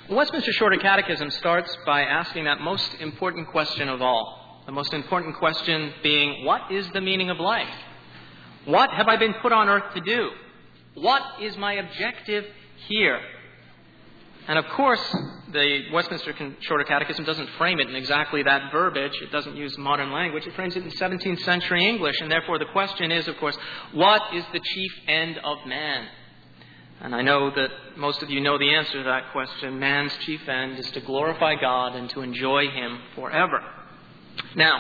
The Westminster Shorter Catechism starts by asking that most important question of all. The most important question being, what is the meaning of life? What have I been put on earth to do? What is my objective here? And of course, the Westminster Shorter Catechism doesn't frame it in exactly that verbiage. It doesn't use modern language. It frames it in 17th century English. And therefore the question is, of course, what is the chief end of man? And I know that most of you know the answer to that question. Man's chief end is to glorify God and to enjoy Him forever. Now,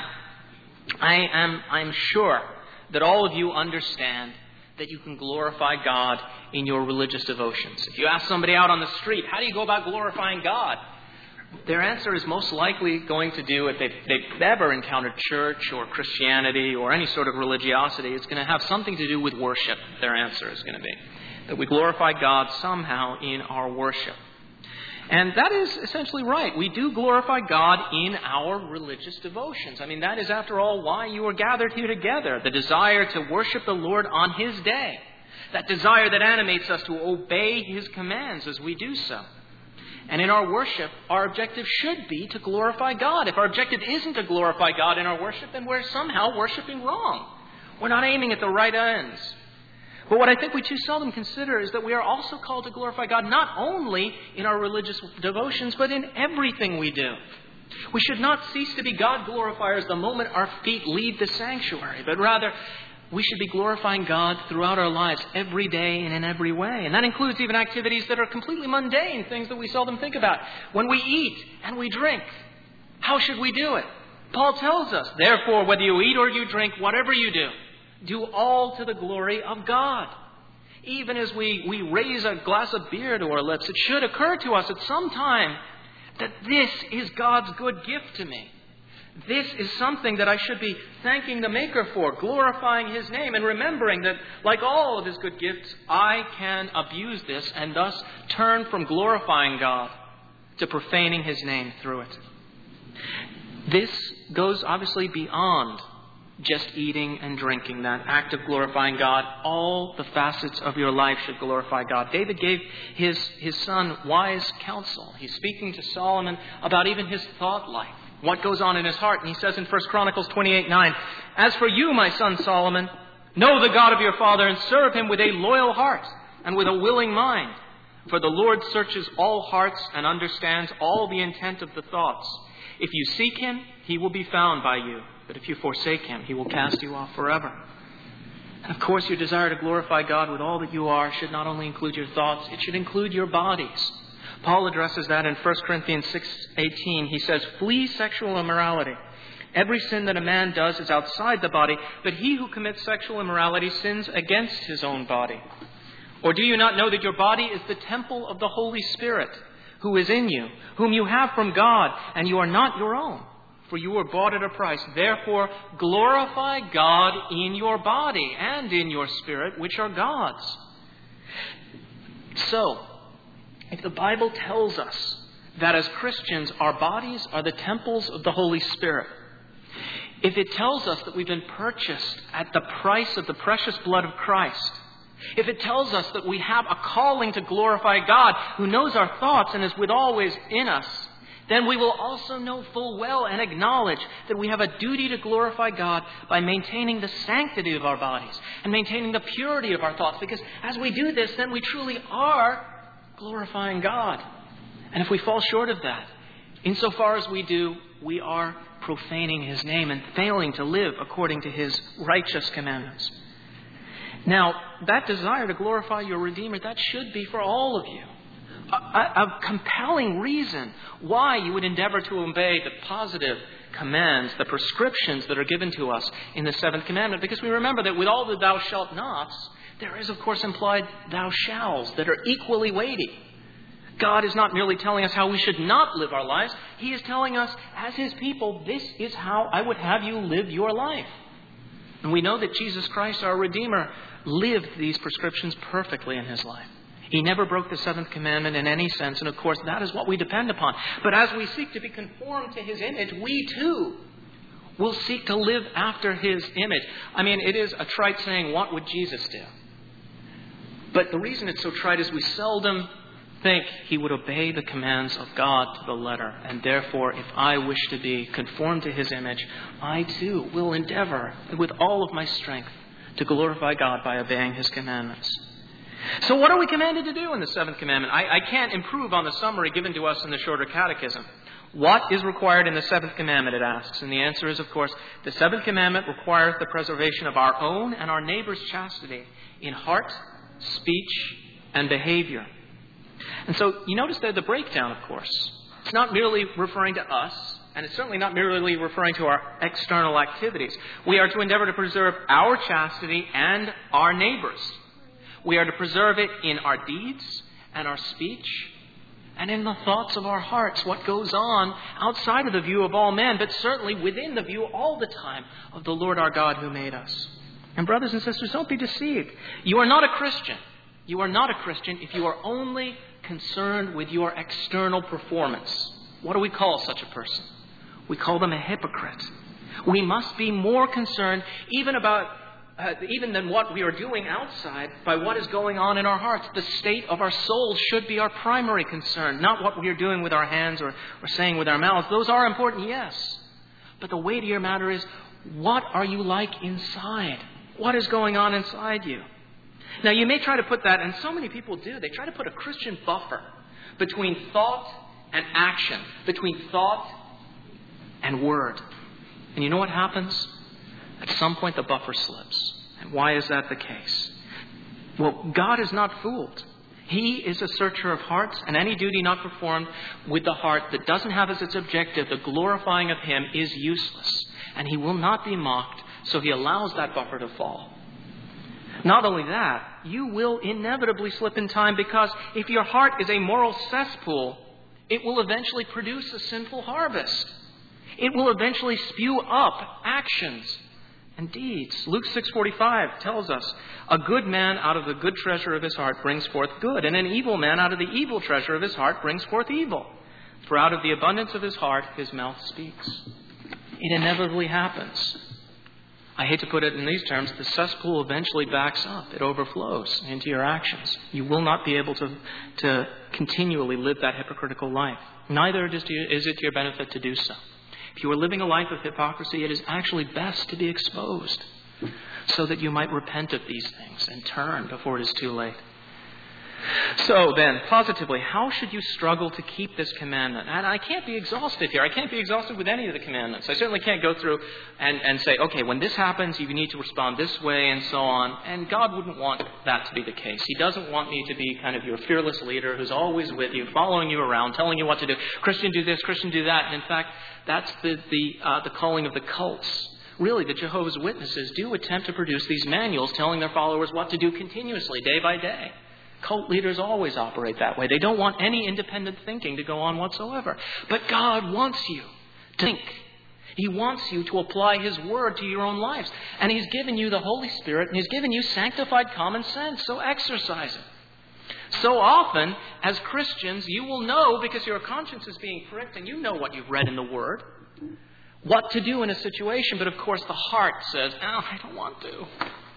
I'm sure that all of you understand that you can glorify God in your religious devotions. If you ask somebody out on the street, how do you go about glorifying God? Their answer is most likely going to do, if they've ever encountered church or Christianity or any sort of religiosity, it's going to have something to do with worship, their answer is going to be. That we glorify God somehow in our worship. And that is essentially right. We do glorify God in our religious devotions. I mean, that is, after all, why you are gathered here together. The desire to worship the Lord on His day. That desire that animates us to obey His commands as we do so. And in our worship, our objective should be to glorify God. If our objective isn't to glorify God in our worship, then we're somehow worshiping wrong. We're not aiming at the right ends. But what I think we too seldom consider is that we are also called to glorify God not only in our religious devotions, but in everything we do. We should not cease to be God glorifiers the moment our feet leave the sanctuary, but rather we should be glorifying God throughout our lives every day and in every way. And that includes even activities that are completely mundane, things that we seldom think about. When we eat and we drink, how should we do it? Paul tells us, therefore, whether you eat or you drink, whatever you do all to the glory of God. Even as we raise a glass of beer to our lips, it should occur to us at some time that this is God's good gift to me. This is something that I should be thanking the Maker for, glorifying His name, and remembering that, like all of His good gifts, I can abuse this and thus turn from glorifying God to profaning His name through it. This goes obviously beyond just eating and drinking, that act of glorifying God. All the facets of your life should glorify God. David gave his son wise counsel. He's speaking to Solomon about even his thought life, what goes on in his heart. And he says in 1 Chronicles 28:9, "As for you, my son Solomon, know the God of your father and serve Him with a loyal heart and with a willing mind. For the Lord searches all hearts and understands all the intent of the thoughts. If you seek Him, He will be found by you. But if you forsake Him, He will cast you off forever." And of course, your desire to glorify God with all that you are should not only include your thoughts, it should include your bodies. Paul addresses that in 1 Corinthians 6:18. He says, "Flee sexual immorality. Every sin that a man does is outside the body, but he who commits sexual immorality sins against his own body. Or do you not know that your body is the temple of the Holy Spirit, who is in you, whom you have from God, and you are not your own? For you were bought at a price. Therefore, glorify God in your body and in your spirit, which are God's." So, if the Bible tells us that as Christians our bodies are the temples of the Holy Spirit, if it tells us that we've been purchased at the price of the precious blood of Christ, if it tells us that we have a calling to glorify God who knows our thoughts and is with always in us, then we will also know full well and acknowledge that we have a duty to glorify God by maintaining the sanctity of our bodies and maintaining the purity of our thoughts. Because as we do this, then we truly are glorifying God. And if we fall short of that, insofar as we do, we are profaning His name and failing to live according to His righteous commandments. Now, that desire to glorify your Redeemer, that should be for all of you a compelling reason why you would endeavor to obey the positive commands, the prescriptions that are given to us in the seventh commandment. Because we remember that with all the thou shalt nots, there is, of course, implied thou shalls that are equally weighty. God is not merely telling us how we should not live our lives. He is telling us, as His people, this is how I would have you live your life. And we know that Jesus Christ, our Redeemer, lived these prescriptions perfectly in His life. He never broke the seventh commandment in any sense, and of course that is what we depend upon. But as we seek to be conformed to His image, we too will seek to live after His image. I mean, it is a trite saying, what would Jesus do? But the reason it's so trite is we seldom think he would obey the commands of God to the letter. And therefore, if I wish to be conformed to his image, I too will endeavor with all of my strength to glorify God by obeying his commandments. So what are we commanded to do in the seventh commandment? I can't improve on the summary given to us in the shorter catechism. What is required in the seventh commandment, it asks. And the answer is, of course, the seventh commandment requires the preservation of our own and our neighbor's chastity in heart, speech, and behavior. And so you notice there the breakdown, of course. It's not merely referring to us, and it's certainly not merely referring to our external activities. We are to endeavor to preserve our chastity and our neighbor's. We are to preserve it in our deeds and our speech and in the thoughts of our hearts, what goes on outside of the view of all men, but certainly within the view all the time of the Lord our God who made us. And brothers and sisters, don't be deceived. You are not a Christian. You are not a Christian if you are only concerned with your external performance. What do we call such a person? We call them a hypocrite. We must be more concerned even than what we are doing outside by what is going on in our hearts. The state of our souls should be our primary concern, not what we are doing with our hands or saying with our mouths. Those are important, yes. But the weightier matter is, what are you like inside? What is going on inside you? Now, you may try to put that, and so many people do, they try to put a Christian buffer between thought and action, between thought and word. And you know what happens? At some point, the buffer slips. And why is that the case? Well, God is not fooled. He is a searcher of hearts, and any duty not performed with the heart that doesn't have as its objective the glorifying of Him is useless. And He will not be mocked, so He allows that buffer to fall. Not only that, you will inevitably slip in time, because if your heart is a moral cesspool, it will eventually produce a sinful harvest. It will eventually spew up actions and deeds. Luke 6:45 tells us, a good man out of the good treasure of his heart brings forth good, and an evil man out of the evil treasure of his heart brings forth evil. For out of the abundance of his heart, his mouth speaks. It inevitably happens. I hate to put it in these terms, the cesspool eventually backs up. It overflows into your actions. You will not be able to continually live that hypocritical life. Neither is it to your benefit to do so. If you are living a life of hypocrisy, it is actually best to be exposed so that you might repent of these things and turn before it is too late. So then, positively, how should you struggle to keep this commandment? And I can't be exhaustive here. I can't be exhaustive with any of the commandments. I certainly can't go through and say, okay, when this happens, you need to respond this way and so on. And God wouldn't want that to be the case. He doesn't want me to be kind of your fearless leader who's always with you, following you around, telling you what to do. Christian, do this, Christian, do that. And in fact, that's the calling of the cults. Really, the Jehovah's Witnesses do attempt to produce these manuals telling their followers what to do continuously, day by day. Cult leaders always operate that way. They don't want any independent thinking to go on whatsoever. But God wants you to think. He wants you to apply His Word to your own lives. And He's given you the Holy Spirit, and He's given you sanctified common sense. So exercise it. So often, as Christians, you will know, because your conscience is being pricked and you know what you've read in the Word, what to do in a situation. But of course, the heart says, oh, I don't want to.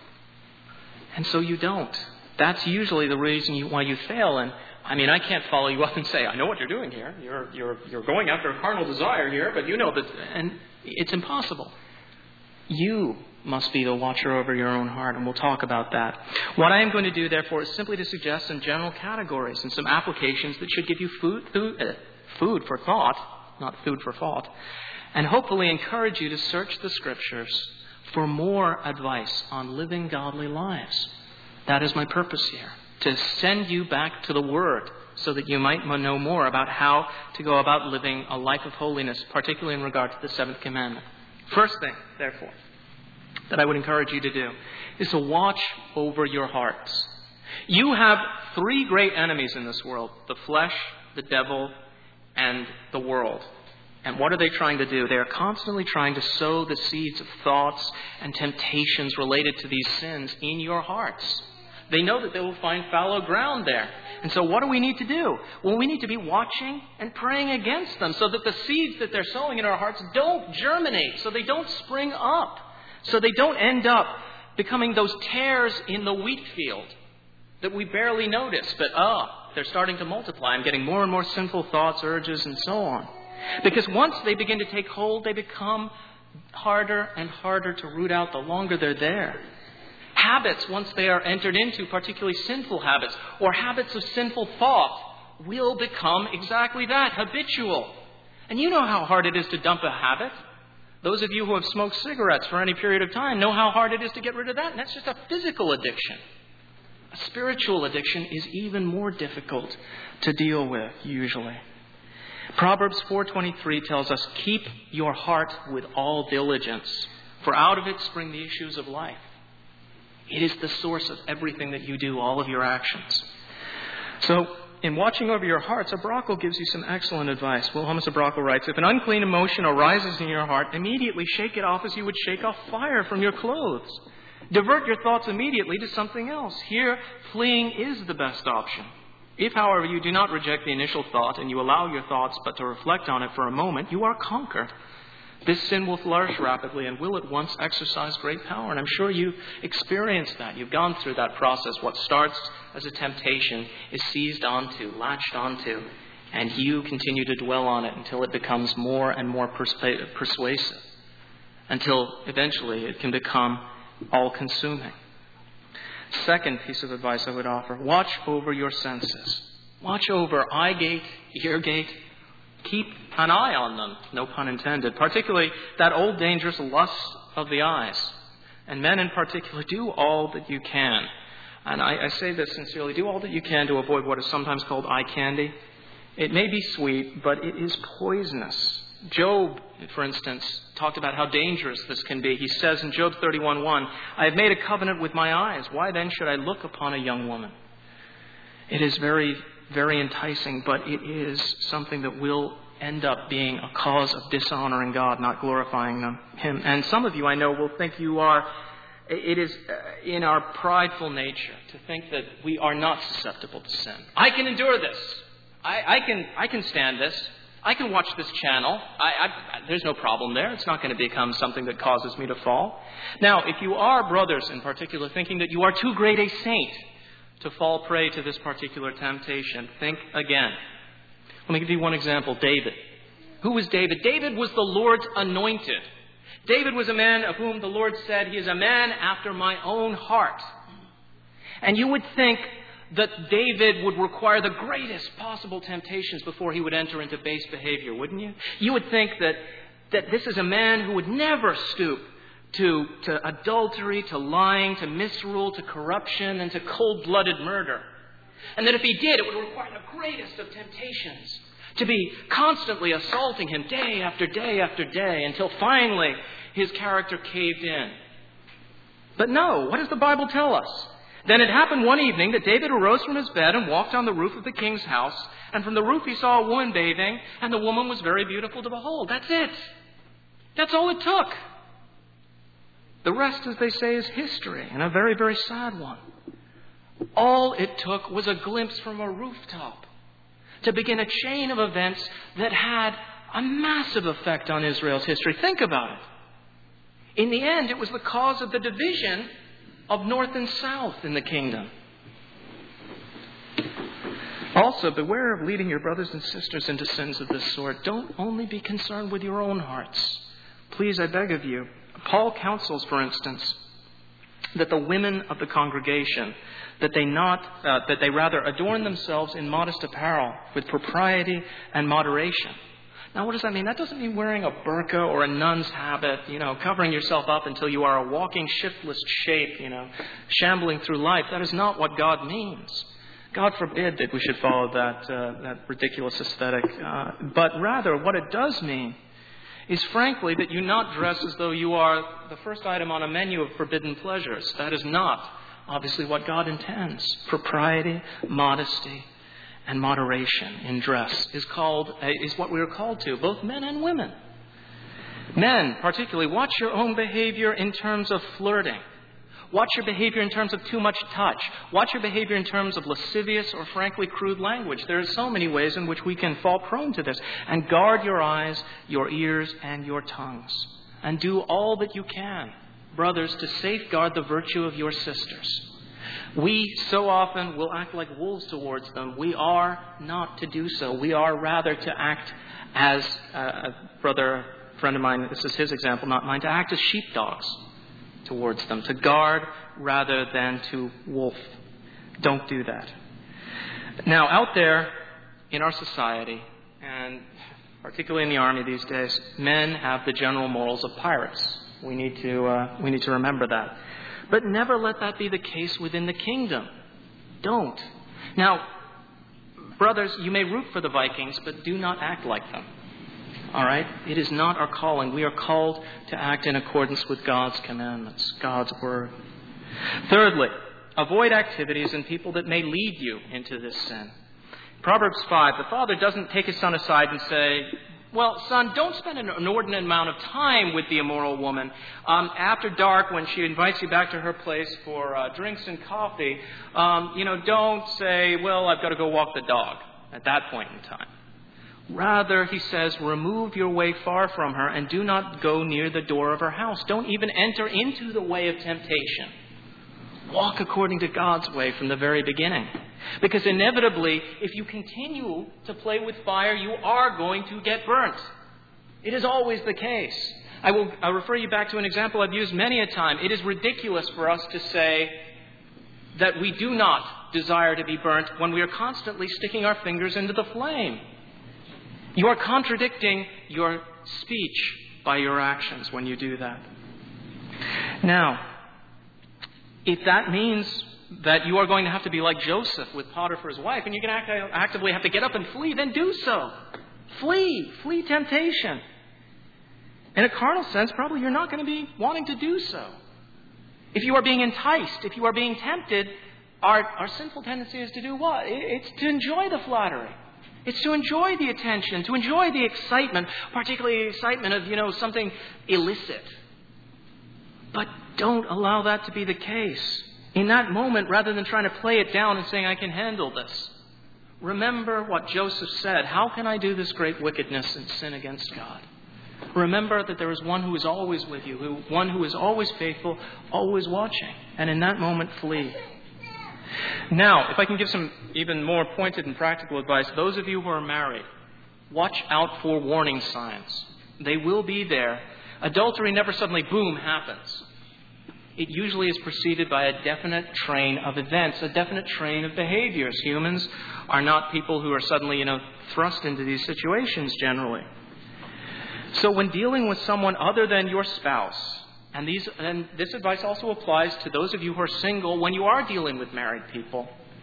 And so you don't. That's usually the reason why you fail. And I mean, I can't follow you up and say, I know what you're doing here. You're going after a carnal desire here, but you know that, and it's impossible. You must be the watcher over your own heart, and we'll talk about that. What I am going to do, therefore, is simply to suggest some general categories and some applications that should give you food for thought, not food for thought, and hopefully encourage you to search the Scriptures for more advice on living godly lives. That is my purpose here, to send you back to the Word so that you might know more about how to go about living a life of holiness, particularly in regard to the seventh commandment. First thing, therefore, that I would encourage you to do is to watch over your hearts. You have three great enemies in this world: the flesh, the devil, and the world. And what are they trying to do? They are constantly trying to sow the seeds of thoughts and temptations related to these sins in your hearts. They know that they will find fallow ground there. And so what do we need to do? Well, we need to be watching and praying against them so that the seeds that they're sowing in our hearts don't germinate, so they don't spring up, so they don't end up becoming those tares in the wheat field that we barely notice, but they're starting to multiply. I'm getting more and more sinful thoughts, urges, and so on. Because once they begin to take hold, they become harder and harder to root out the longer they're there. Habits, once they are entered into, particularly sinful habits, or habits of sinful thought, will become exactly that, habitual. And you know how hard it is to dump a habit. Those of you who have smoked cigarettes for any period of time know how hard it is to get rid of that. And that's just a physical addiction. A spiritual addiction is even more difficult to deal with, usually. Proverbs 4:23 tells us, "Keep your heart with all diligence, for out of it spring the issues of life." It is the source of everything that you do, all of your actions. So, in watching over your heart, Abrakel gives you some excellent advice. Wilhelmus Abrakel writes, "If an unclean emotion arises in your heart, immediately shake it off as you would shake off fire from your clothes. Divert your thoughts immediately to something else. Here, fleeing is the best option. If, however, you do not reject the initial thought and you allow your thoughts but to reflect on it for a moment, you are conquered. This sin will flourish rapidly and will at once exercise great power." And I'm sure you've experienced that. You've gone through that process. What starts as a temptation is seized onto, latched onto, and you continue to dwell on it until it becomes more and more persuasive, until eventually it can become all-consuming. Second piece of advice I would offer, watch over your senses. Watch over eye gate, ear gate. Keep an eye on them, no pun intended, particularly that old dangerous lust of the eyes. And men in particular, do all that you can. And I say this sincerely, do all that you can to avoid what is sometimes called eye candy. It may be sweet, but it is poisonous. Job, for instance, talked about how dangerous this can be. He says in Job 31:1, "I have made a covenant with my eyes. Why then should I look upon a young woman?" It is very, very enticing, but it is something that will end up being a cause of dishonoring God, not glorifying Him. And some of you, I know, will think you are. It is in our prideful nature to think that we are not susceptible to sin. I can endure this. I can stand this. I can watch this channel. There's no problem there. It's not going to become something that causes me to fall. Now, if you are, brothers in particular, thinking that you are too great a saint to fall prey to this particular temptation, think again. Let me give you one example. David. Who was David? David was the Lord's anointed. David was a man of whom the Lord said, "He is a man after my own heart." And you would think that David would require the greatest possible temptations before he would enter into base behavior, wouldn't you? You would think that this is a man who would never stoop to adultery, to lying, to misrule, to corruption, and to cold-blooded murder. And that if he did, it would require the greatest of temptations to be constantly assaulting him day after day after day until finally his character caved in. But no, what does the Bible tell us? Then it happened one evening that David arose from his bed and walked on the roof of the king's house. And from the roof he saw a woman bathing, and the woman was very beautiful to behold. That's it. That's all it took. The rest, as they say, is history, and a very, very sad one. All it took was a glimpse from a rooftop to begin a chain of events that had a massive effect on Israel's history. Think about it. In the end, it was the cause of the division of north and south in the kingdom. Also, beware of leading your brothers and sisters into sins of this sort. Don't only be concerned with your own hearts. Please, I beg of you. Paul counsels, for instance, that the women of the congregation, that they rather adorn themselves in modest apparel with propriety and moderation. Now, what does that mean? That doesn't mean wearing a burqa or a nun's habit, covering yourself up until you are a walking shiftless shape, shambling through life. That is not what God means. God forbid that we should follow that ridiculous aesthetic. But rather, what it does mean is, frankly, that you not dress as though you are the first item on a menu of forbidden pleasures. That is not, obviously, what God intends. Propriety, modesty, and moderation in dress is what we are called to, both men and women. Men, particularly, watch your own behavior in terms of flirting. Watch your behavior in terms of too much touch. Watch your behavior in terms of lascivious or frankly crude language. There are so many ways in which we can fall prone to this. And guard your eyes, your ears, and your tongues. And do all that you can, brothers, to safeguard the virtue of your sisters. We so often will act like wolves towards them. We are not to do so. We are rather to act as a friend of mine, this is his example, not mine, to act as sheepdogs towards them, to guard rather than to wolf. Don't do that. Now, out there in our society, and particularly in the army these days, men have the general morals of pirates. We need to remember that. But never let that be the case within the kingdom. Don't. Now, brothers, you may root for the Vikings, but do not act like them. All right? It is not our calling. We are called to act in accordance with God's commandments, God's word. Thirdly, avoid activities and people that may lead you into this sin. Proverbs 5, the father doesn't take his son aside and say, well, son, don't spend an inordinate amount of time with the immoral woman. After dark, when she invites you back to her place for drinks and coffee, don't say, well, I've got to go walk the dog at that point in time. Rather, he says, remove your way far from her and do not go near the door of her house. Don't even enter into the way of temptation. Walk according to God's way from the very beginning. Because inevitably, if you continue to play with fire, you are going to get burnt. It is always the case. I'll refer you back to an example I've used many a time. It is ridiculous for us to say that we do not desire to be burnt when we are constantly sticking our fingers into the flame. You are contradicting your speech by your actions when you do that. Now, if that means that you are going to have to be like Joseph with Potiphar's wife, and you're going to actively have to get up and flee, then do so. Flee. Flee temptation. In a carnal sense, probably you're not going to be wanting to do so. If you are being enticed, if you are being tempted, our sinful tendency is to do what? It's to enjoy the flattery. It's to enjoy the attention, to enjoy the excitement, particularly the excitement of, something illicit. But don't allow that to be the case. In that moment, rather than trying to play it down and saying, I can handle this, remember what Joseph said. How can I do this great wickedness and sin against God? Remember that there is one who is always with you, one who is always faithful, always watching. And in that moment, flee. Now, if I can give some even more pointed and practical advice, those of you who are married, watch out for warning signs. They will be there. Adultery never suddenly, boom, happens. It usually is preceded by a definite train of events, a definite train of behaviors. Humans are not people who are suddenly, thrust into these situations generally. So when dealing with someone other than your spouse, and this advice also applies to those of you who are single when you are dealing with married people,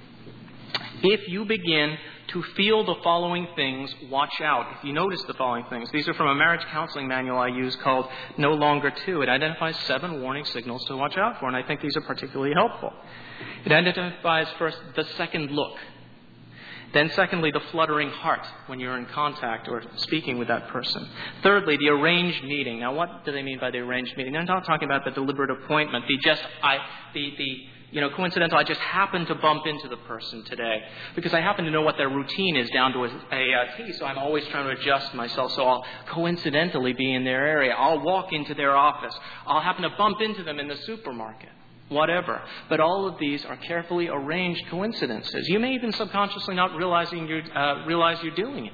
if you begin to feel the following things, watch out. If you notice the following things, these are from a marriage counseling manual I use called No Longer Two. It identifies 7 warning signals to watch out for, and I think these are particularly helpful. It identifies first the second look. Then secondly, the fluttering heart when you're in contact or speaking with that person. Thirdly, the arranged meeting. Now, what do they mean by the arranged meeting? They're not talking about the deliberate appointment, coincidental, I just happened to bump into the person today because I happen to know what their routine is down to a T, so I'm always trying to adjust myself, so I'll coincidentally be in their area. I'll walk into their office. I'll happen to bump into them in the supermarket. Whatever. But all of these are carefully arranged coincidences. You may even subconsciously not realize you're doing it.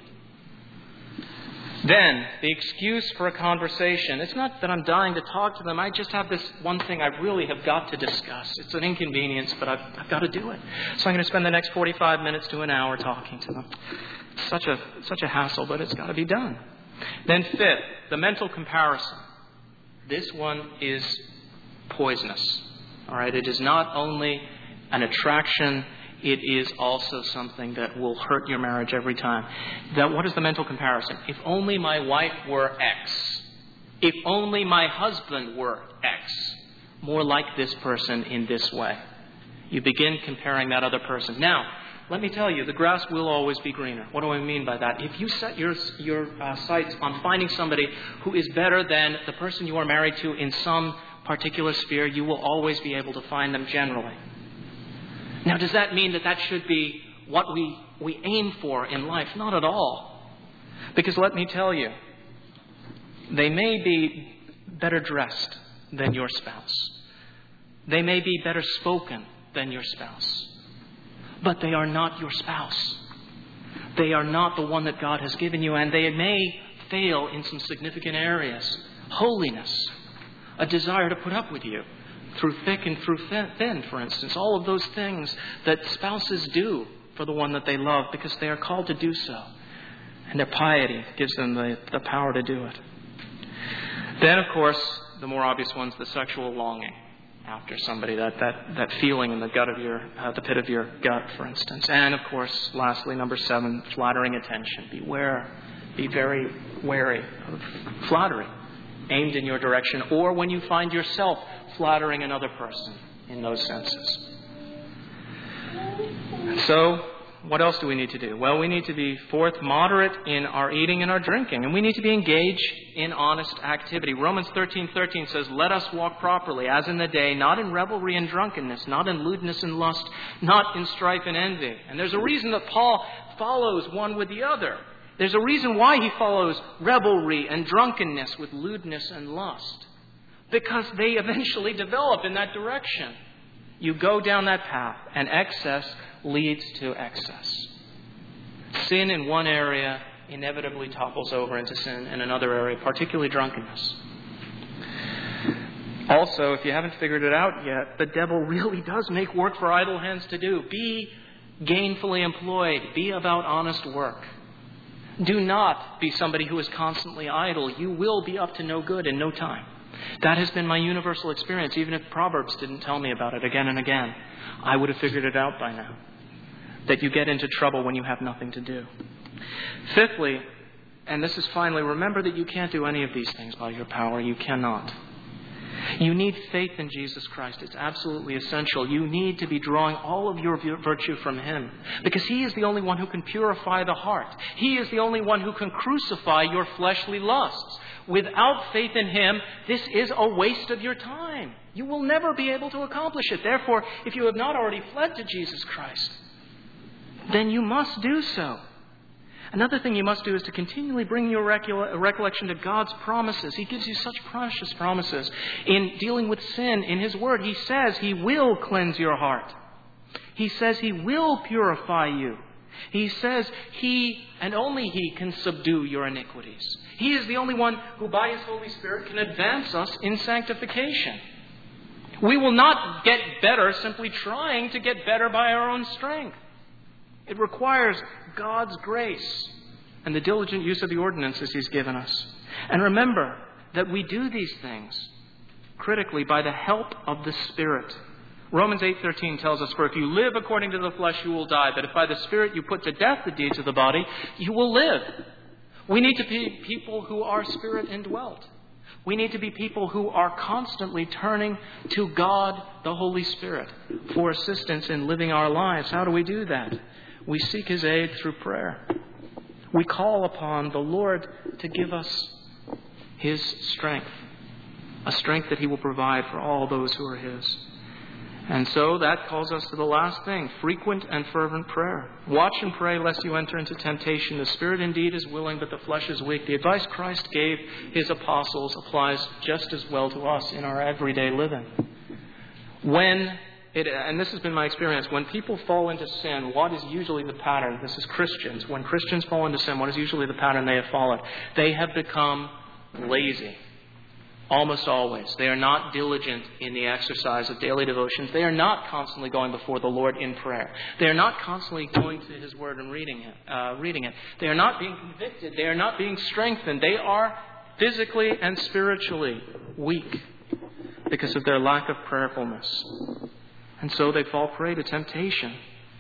Then, the excuse for a conversation. It's not that I'm dying to talk to them. I just have this one thing I really have got to discuss. It's an inconvenience, but I've got to do it. So I'm going to spend the next 45 minutes to an hour talking to them. It's such a hassle, but it's got to be done. Then fifth, the mental comparison. This one is poisonous. All right, it is not only an attraction, it is also something that will hurt your marriage every time. What is the mental comparison? If only my wife were X. If only my husband were X. More like this person in this way. You begin comparing that other person. Now, let me tell you, the grass will always be greener. What do I mean by that? If you set your sights on finding somebody who is better than the person you are married to in some particular sphere, you will always be able to find them generally. Now, does that mean that should be what we aim for in life? Not at all. Because let me tell you, they may be better dressed than your spouse. They may be better spoken than your spouse. But they are not your spouse. They are not the one that God has given you, and they may fail in some significant areas. Holiness, a desire to put up with you through thick and through thin, for instance. All of those things that spouses do for the one that they love because they are called to do so. And their piety gives them the power to do it. Then, of course, the more obvious ones, the sexual longing after somebody, that feeling in the gut of the pit of your gut, for instance. And, of course, lastly, number 7, flattering attention. Beware. Be very wary of flattery aimed in your direction, or when you find yourself flattering another person in those senses. So, what else do we need to do? Well, we need to be, fourth, moderate in our eating and our drinking. And we need to be engaged in honest activity. Romans 13:13 says, "Let us walk properly, as in the day, not in revelry and drunkenness, not in lewdness and lust, not in strife and envy." And there's a reason that Paul follows one with the other. There's a reason why he follows revelry and drunkenness with lewdness and lust. Because they eventually develop in that direction. You go down that path, and excess leads to excess. Sin in one area inevitably topples over into sin in another area, particularly drunkenness. Also, if you haven't figured it out yet, the devil really does make work for idle hands to do. Be gainfully employed. Be about honest work. Do not be somebody who is constantly idle. You will be up to no good in no time. That has been my universal experience. Even if Proverbs didn't tell me about it again and again, I would have figured it out by now. That you get into trouble when you have nothing to do. Fifthly, and this is finally, remember that you can't do any of these things by your power. You cannot. You need faith in Jesus Christ. It's absolutely essential. You need to be drawing all of your virtue from Him, because He is the only one who can purify the heart. He is the only one who can crucify your fleshly lusts. Without faith in Him, this is a waste of your time. You will never be able to accomplish it. Therefore, if you have not already fled to Jesus Christ, then you must do so. Another thing you must do is to continually bring your recollection to God's promises. He gives you such precious promises. In dealing with sin in His Word, He says He will cleanse your heart. He says He will purify you. He says He and only He can subdue your iniquities. He is the only one who by His Holy Spirit can advance us in sanctification. We will not get better simply trying to get better by our own strength. It requires God's grace and the diligent use of the ordinances He's given us. And remember that we do these things critically by the help of the Spirit. Romans 8:13 tells us, "For if you live according to the flesh, you will die. But if by the Spirit you put to death the deeds of the body, you will live." We need to be people who are Spirit indwelt. We need to be people who are constantly turning to God, the Holy Spirit, for assistance in living our lives. How do we do that? We seek His aid through prayer. We call upon the Lord to give us His strength, a strength that He will provide for all those who are His. And so that calls us to the last thing, frequent and fervent prayer. Watch and pray lest you enter into temptation. The spirit indeed is willing, but the flesh is weak. The advice Christ gave His apostles applies just as well to us in our everyday living. And this has been my experience, when people fall into sin, what is usually the pattern? This is Christians. When Christians fall into sin, what is usually the pattern they have followed? They have become lazy. Almost always. They are not diligent in the exercise of daily devotions. They are not constantly going before the Lord in prayer. They are not constantly going to His Word and reading it. They are not being convicted. They are not being strengthened. They are physically and spiritually weak because of their lack of prayerfulness. And so they fall prey to temptation.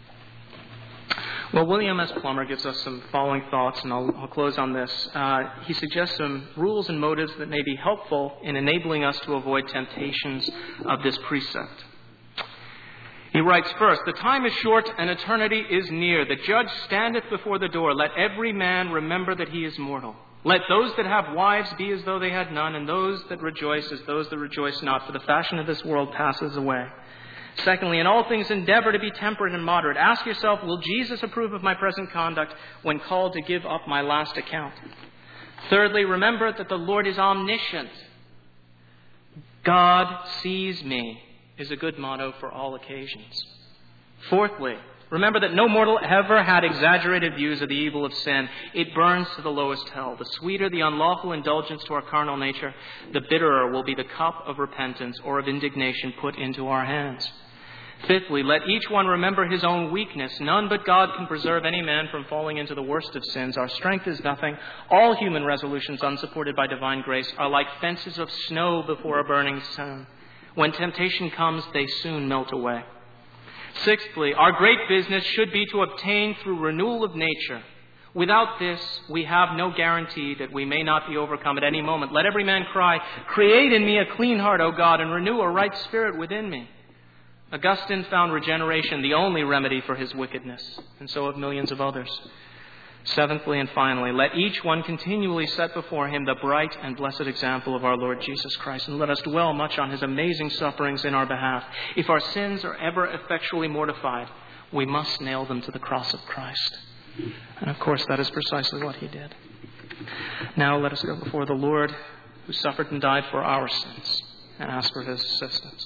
Well, William S. Plummer gives us some following thoughts, and I'll close on this. He suggests some rules and motives that may be helpful in enabling us to avoid temptations of this precept. He writes, "First, the time is short and eternity is near. The judge standeth before the door. Let every man remember that he is mortal. Let those that have wives be as though they had none, and those that rejoice as those that rejoice not, for the fashion of this world passes away. Secondly, in all things endeavor to be temperate and moderate. Ask yourself, will Jesus approve of my present conduct when called to give up my last account? Thirdly, remember that the Lord is omniscient. God sees me. is a good motto for all occasions. Fourthly, remember that no mortal ever had exaggerated views of the evil of sin. It burns to the lowest hell. The sweeter the unlawful indulgence to our carnal nature, the bitterer will be the cup of repentance or of indignation put into our hands. Fifthly, let each one remember his own weakness. None but God can preserve any man from falling into the worst of sins. Our strength is nothing. All human resolutions unsupported by divine grace are like fences of snow before a burning sun. When temptation comes, they soon melt away. Sixthly, our great business should be to obtain through renewal of nature. Without this, we have no guarantee that we may not be overcome at any moment. Let every man cry, "Create in me a clean heart, O God, and renew a right spirit within me." Augustine found regeneration the only remedy for his wickedness, and so have millions of others. Seventhly and finally, let each one continually set before him the bright and blessed example of our Lord Jesus Christ, and let us dwell much on his amazing sufferings in our behalf. If our sins are ever effectually mortified, we must nail them to the cross of Christ. And of course, that is precisely what he did. Now let us go before the Lord, who suffered and died for our sins, and ask for his assistance.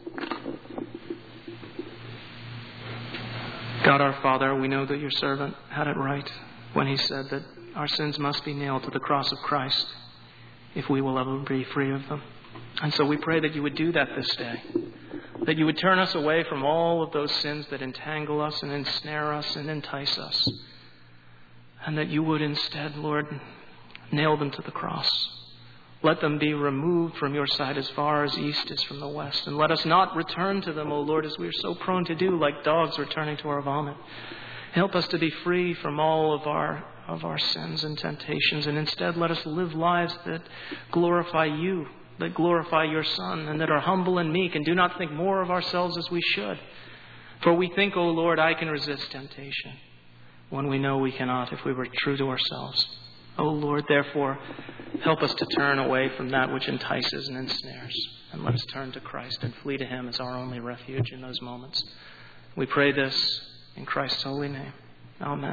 God our Father, we know that your servant had it right when he said that our sins must be nailed to the cross of Christ if we will ever be free of them. And so we pray that you would do that this day, that you would turn us away from all of those sins that entangle us and ensnare us and entice us, and that you would instead, Lord, nail them to the cross. Let them be removed from your sight as far as east is from the west. And let us not return to them, O Lord, as we are so prone to do, like dogs returning to our vomit. Help us to be free from all of our sins and temptations. And instead, let us live lives that glorify you, that glorify your Son, and that are humble and meek, and do not think more of ourselves as we should. For we think, O Lord, I can resist temptation, when we know we cannot if we were true to ourselves. O Lord, therefore, help us to turn away from that which entices and ensnares, and let us turn to Christ and flee to him as our only refuge in those moments. We pray this in Christ's holy name. Amen.